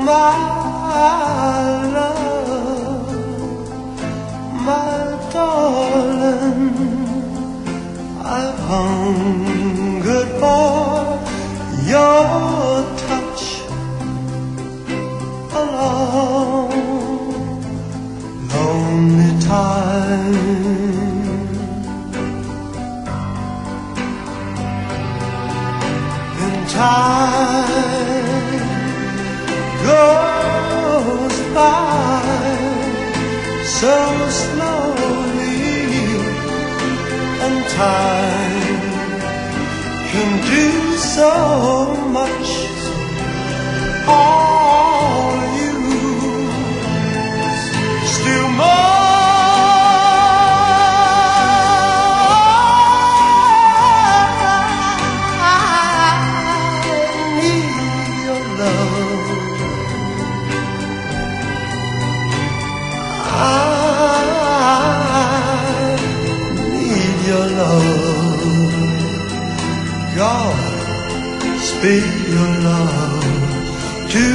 my love, my darling, I've hungered for your touch a long, lonely time. Then time goes by so slowly, and time can do so much. All you still more. Your love, God, speak your love to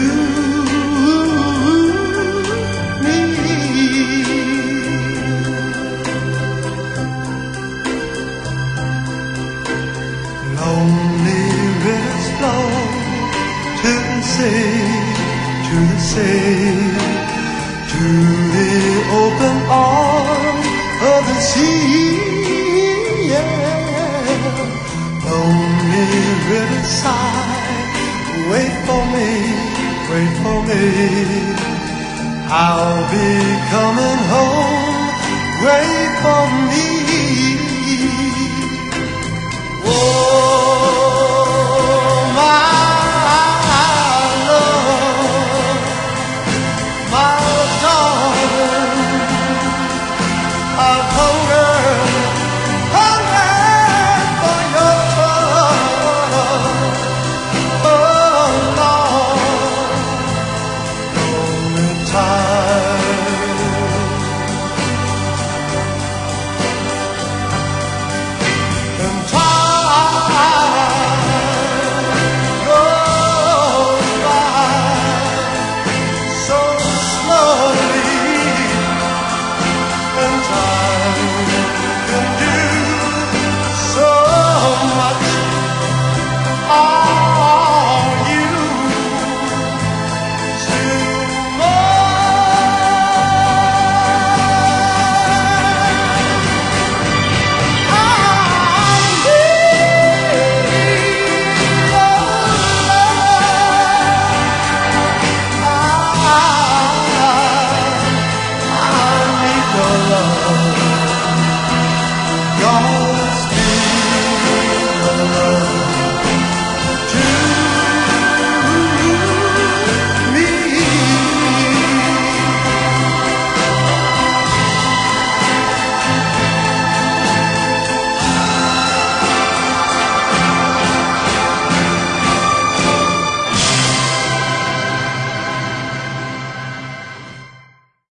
me. Lonely rivers flow to the sea, to the sea, to the open arms of the sea. Lonely riverside, wait for me, wait for me. I'll be coming home, wait for me.